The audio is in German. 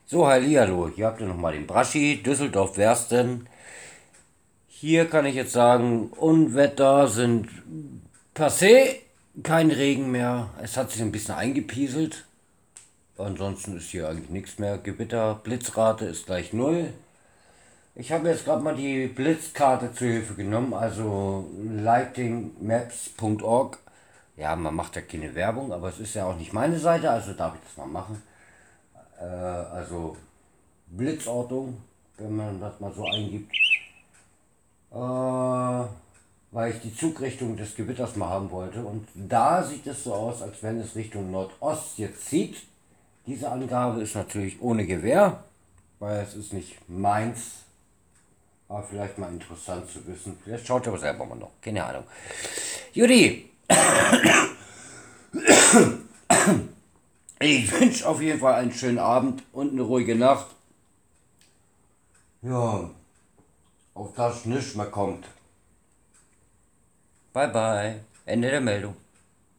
So, hallihallo, hier habt ihr nochmal den Braschi, Düsseldorf-Wersten. Hier kann ich jetzt sagen, Unwetter sind passé, kein Regen mehr. Es hat sich ein bisschen eingepieselt. Ansonsten ist hier eigentlich nichts mehr. Gewitter, Blitzrate ist gleich null. Ich habe jetzt gerade mal die Blitzkarte zur Hilfe genommen, also lightingmaps.org. Ja, man macht ja keine Werbung, aber es ist ja auch nicht meine Seite, also darf ich das mal machen. Also Blitzortung, wenn man das mal so eingibt. Weil ich die Zugrichtung des Gewitters mal haben wollte. Und da sieht es so aus, als wenn es Richtung Nordost jetzt zieht. Diese Angabe ist natürlich ohne Gewähr, weil es ist nicht meins. Aber vielleicht mal interessant zu wissen. Vielleicht schaut ihr aber selber mal noch. Keine Ahnung. Judy, ich wünsche auf jeden Fall einen schönen Abend und eine ruhige Nacht. Ja, auf das nichts mehr kommt. Bye bye. Ende der Meldung.